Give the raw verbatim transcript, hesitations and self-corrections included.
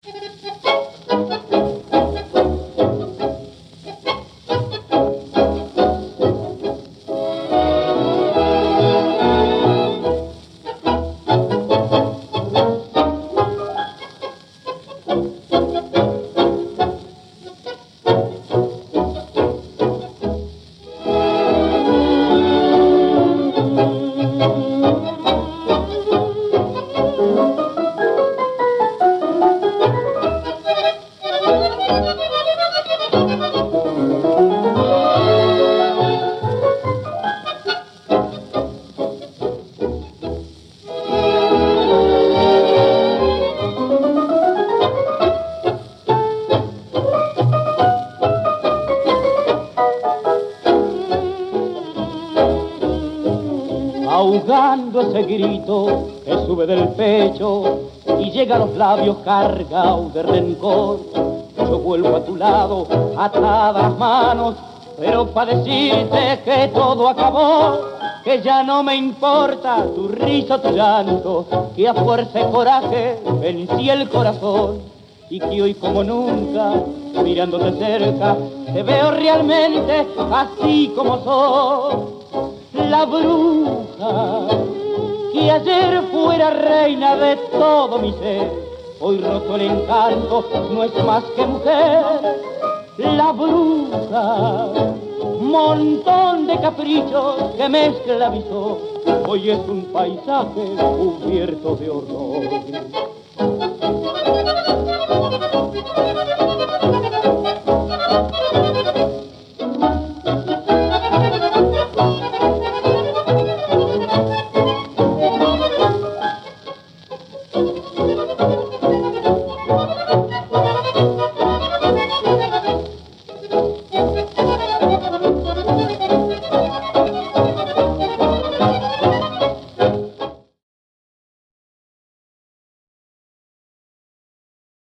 Ahogando ese grito que sube del pecho y llega a los labios cargado de rencor, yo vuelvo a tu lado, atadas las manos, pero para decirte que todo acabó, que ya no me importa tu risa, tu llanto, que a fuerza y coraje vencí el corazón, y que hoy como nunca, mirándote cerca, te veo realmente así como soy. La bruja que ayer fuera reina de todo mi ser, hoy roto el encanto, no es más que mujer. La bruja, montón de caprichos que me esclavizó, hoy es un paisaje cubierto de horror.